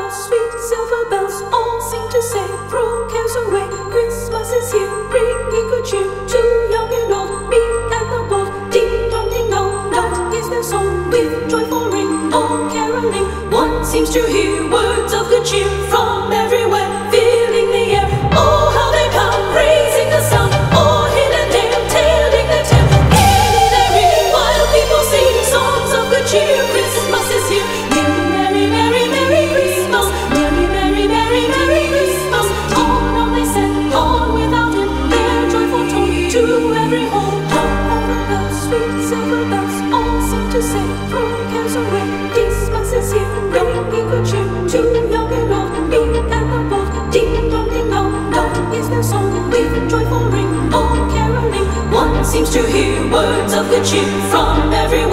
bells, sweet silver bells, all seem to say, throw cares away. Christmas is here, bringing good cheer to young and old, meek and the bold. Ding dong, ding dong, dong is their song, with joyful ring, all caroling. One seems to hear words of good cheer from everywhere, filling the air. Oh, how they come, raising the sound, all hidden there, telling the tale. Giddy they ring, while people sing songs of good cheer. Christmas is here. Merry, merry, merry Christmas. Merry, merry, merry, merry Christmas. On they send, on without end, their joyful tone to every home. All the bells, sweet silver bells, all seem to say, throw cares away. Christmas is here, bringing good cheer to young and old, meek and the bold. Ding dong, ding dong, dong is their song, with joyful ring, all caroling. One seems to hear words of good cheer from every